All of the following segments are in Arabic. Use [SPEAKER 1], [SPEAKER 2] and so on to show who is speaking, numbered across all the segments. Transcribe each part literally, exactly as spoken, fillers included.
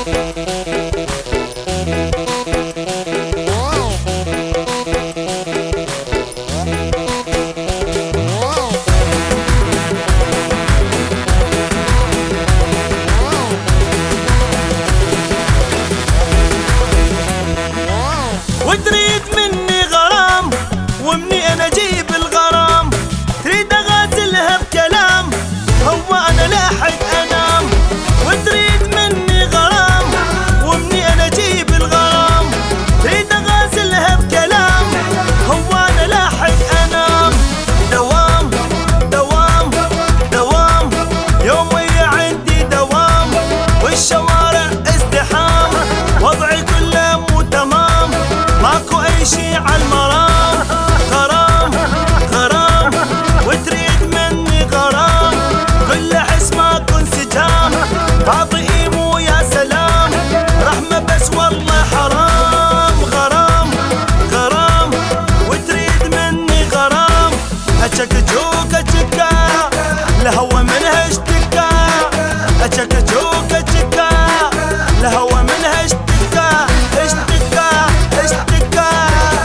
[SPEAKER 1] وتريد مني غرام ومني انا اجيب الغرام، تريد اغازلها بكلام هو انا لاحق انام. وتريد مني غرام ومني انا اجيب الغرام، تريد اغازلها بكلام هو انا لاحق انام. دوام دوام دوام يومي عندي دوام، والشوارع ازدحام، وضعي كله مو تمام، ماكو اي شي عالمرام. غرام غرام وتريد مني غرام، كل حس ماكو انسجام، فاضي مو يا سلام، رحمة بس والله حرام. غرام غرام وتريد مني غرام، اشكجوك اشكا لهوى منها اشتكا، اشكجوك اشكا لهوى منها اشتكا اشتكا اشتكا.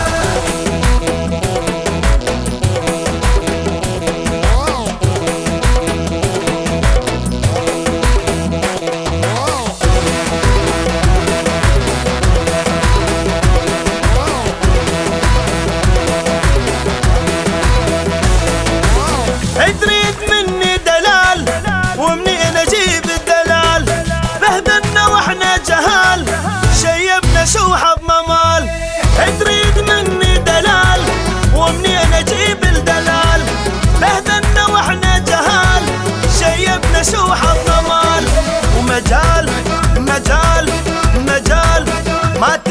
[SPEAKER 1] تريد مني دلال ومني انا اجيب الدلال، بهدلنا واحنا جهال، شيبنا شوحة بممال. تريد مني دلال ومني انا اجيب الدلال، بهدلنا واحنا جهال، شيبنا شوحة بممال. ومجال مجال مجال ما